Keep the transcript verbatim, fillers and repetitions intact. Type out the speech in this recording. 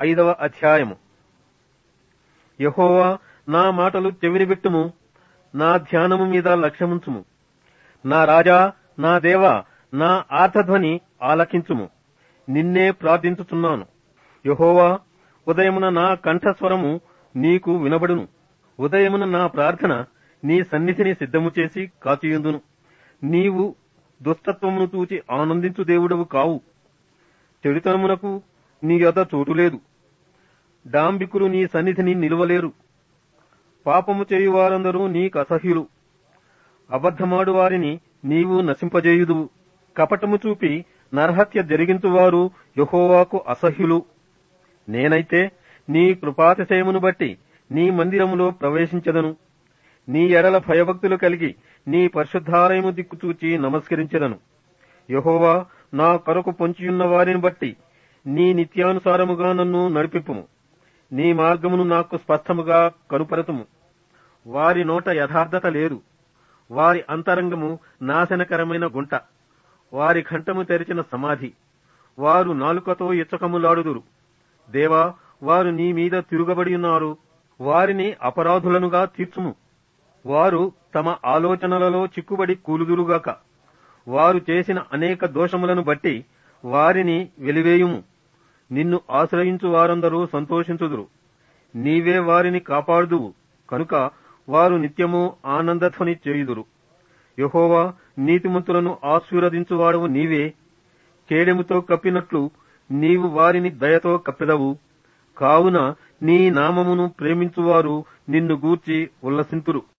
ఐదవ అధ్యాయము. యెహోవా, నా మాటలు చెవినిబెట్టుము, నా ధ్యానము మీద లక్ష్యముంచుము. నా రాజా, నా దేవా, నా ఆర్తధ్వని ఆలకించుము. నిన్నే ప్రార్థించుచున్నాను. యెహోవా, ఉదయమున నా కంఠస్వరము నీకు వినబడును. ఉదయమున నా ప్రార్థన నీ సన్నిధిని సిద్ధము చేసి కాచియుందును. నీవు దుష్టత్వమును చూచి ఆనందించు దేవుడవు కావు. చెడుతనమునకు నీ యొద్ద చోటులేదు. డాంబికులు నీ సన్నిధిని నిలువలేరు. పాపము చేయువారందరూ నీకు అసహ్యులు. అబద్ధమాడు వారిని నీవు నశింపజేయుదువు. కపటము చూపి నరహత్య జరిగించువారు యెహోవాకు అసహ్యులు. నేనైతే నీ కృపాతిశయమును బట్టి నీ మందిరములో ప్రవేశించెదను. నీ ఎడల భయభక్తులు కలిగి నీ పరిశుద్ధాలయము దిక్కు చూచి నమస్కరించెదను. యెహోవా, నా కొరకు పొంచియున్న వారిని బట్టి నీ నిత్యానుసారముగా నన్ను నడిపింపుము. నీ మార్గమును నాకు స్పష్టముగా కనుపరచుము. వారి నోట యథార్థత లేదు. వారి అంతరంగము నాశనకరమైన గుంట. వారి కంఠము తెరిచిన సమాధి. వారు నాలుకతో ఇచ్చకములాడుదురు. దేవా, వారు నీ మీద తిరుగబడి ఉన్నారు. వారిని అపరాధులనుగా తీర్చుము. వారు తమ ఆలోచనలలో చిక్కుబడి కూలుదురుగాక. వారు చేసిన అనేక దోషములను బట్టి వారిని వెలివేయుము. నిన్ను ఆశ్రయించు వారందరూ సంతోషించుదురు. నీవే వారిని కాపాడుదువు కనుక వారు నిత్యము ఆనందధ్వని చేయుదురు. యెహోవా, నీతిమంతులను ఆశీర్వదించువాడవు నీవే. కేడెముతో కప్పినట్లు నీవు వారిని దయతో కప్పెదవు. కావున నీ నామమును ప్రేమించువారు నిన్ను గూర్చి ఉల్లసింతురు.